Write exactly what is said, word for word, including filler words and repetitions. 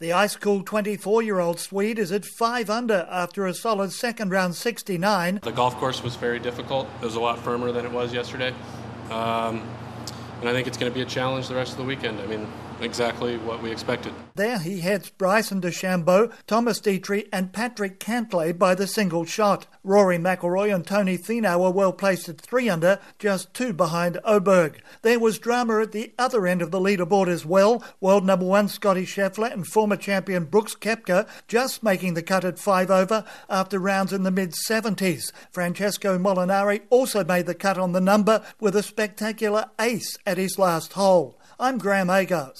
The ice-cool twenty-four-year-old Swede is at five under after a solid second round sixty-nine. The golf course was very difficult. It was a lot firmer than it was yesterday. Um, and I think it's going to be a challenge the rest of the weekend. I mean, exactly what we expected. There he heads Bryson DeChambeau, Thomas Dietrich and Patrick Cantlay by the single shot. Rory McIlroy and Tony Finau were well placed at three under, just two behind Oberg. There was drama at the other end of the leaderboard as well. World number one Scotty Scheffler and former champion Brooks Koepka just making the cut at five over after rounds in the mid-seventies. Francesco Molinari also made the cut on the number with a spectacular ace at his last hole. I'm Graham Agars.